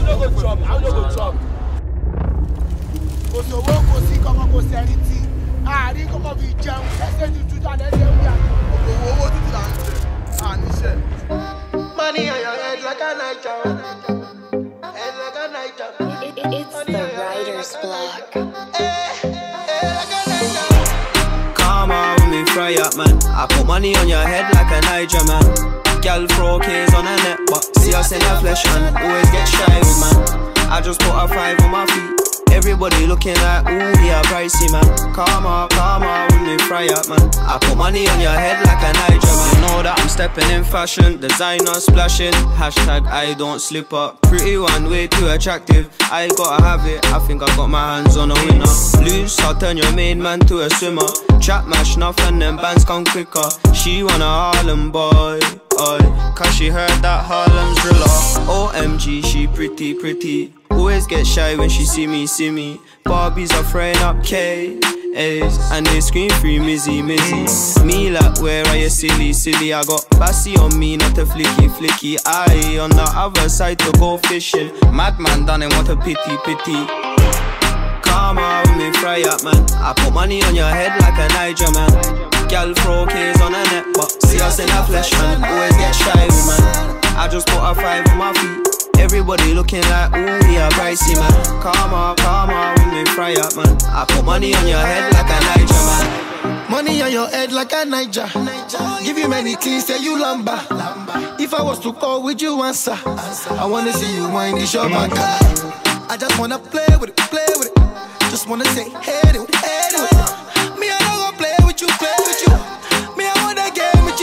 no go chop. How no go chop? Kò sówó kò sí kọ́mọ kò sẹ́ni tí. Àárín kọ́mọ fi jẹun. Ẹsẹ̀ ti tújà lẹ́sẹ̀ wíyà. Owó tútù là ń jẹ. Àníṣe. Money on your head like a nightjar. Head like a nightjar. It's the writer's block. Come on with me, fry up, man. I put money on your head like a Niger, man. Girl throw K's on her neck, but see us in the flesh, man. Always get shy with, man. I just put a 5 on my feet. Everybody looking like, ooh, yeah, pricey, man. Come on with me, fry up, man. I put money on your head like a Niger, man. You know that I'm stepping in fashion, designer splashing. Hashtag I don't slip up. Pretty one, way too attractive. I gotta have it, I think I got my hands on a winner. Loose, I'll turn your main man to a swimmer. Trap mash enough and them bands come quicker. She want a Harlem boy, oi, cause she heard that Harlem's driller. OMG, she pretty. Always get shy when she see me. Barbies are throwing up K's and they scream free Mizzy. Me like, where are you silly? I got Bassy on me, not a flicky. I on the other side to go fishing. Madman done and want a pity. Come on with me, fry up, man. I put money on your head like a Niger, man. Girl throw K's on her neck, but see us in the flesh, man. Always get shy with, man. I just put a 5 on my feet. Everybody looking like, ooh, yeah, pricey, man. Come on with me, fry up, man. I put money on your head like a Niger, man. Money on your head like a Niger. Give you many things, tell you lamba. If I was to call, would you answer? I wanna see you wind this your back. I just wanna play with it. Just wanna say, hey, do it. Me, I don't go play with you. Me, I wanna game with you.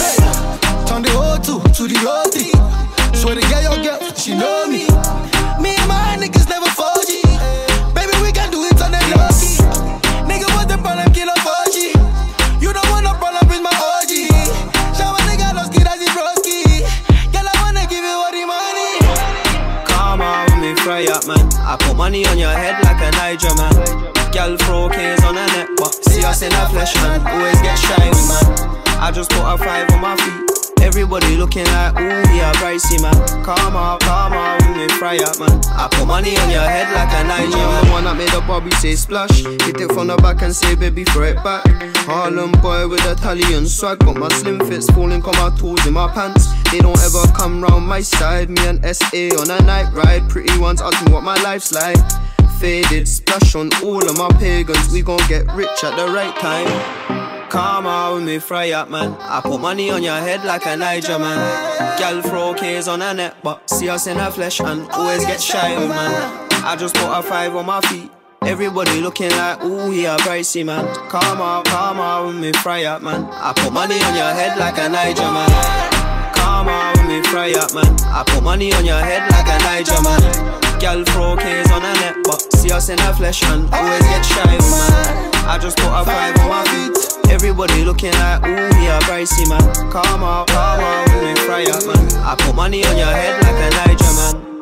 Turn the O2 to the O3. Swear to get your girl, she know me. Me and my niggas never 4G. Baby, we can do it on the low-key. Nigga, what's the problem? Kill a 4G. You don't want no problem with my OG. Show a nigga no skid as he broski. Girl, I wanna give you all the money. Come on with me, fry up, man. I put money on your head like a Niger, man. Girl throw K's on her neck, but see us in the flesh, man. Always get shy with, man. I just put a 5 on my feet. Everybody looking like, ooh, yeah, pricey, man. Come on with me, fry up, man. I put money on your head like a Niger, man. The one that made a Bobby say splash. Hit it from the back and say, baby, throw it back. Harlem boy with Italian swag, but my slim fits falling, come my tools in my pants. They don't ever come round my side. Me and SA on a night ride. Pretty ones ask me what my life's like. Faded, splash on all of my pagans. We gon' get rich at the right time. Come on with me, fry up, man. I put money on your head like a Niger, man. Girl throw K's on her neck, but see us in the flesh and always get shy with, man. I just put a 5 on my feet. Everybody looking like, ooh, yeah, pricey, man. Come on with me, fry up, man. I put money on your head like a Niger, man. Come on with me, fry up, man. I put money on your head like a Niger, man. Girl throw K's on her neck, but see us in the flesh and always get shy with, man. I just put a 5 on my feet. Everybody looking like, ooh, yeah, pricey, man. Come on with me, fry up, man. I put money on your head like a Niger, man.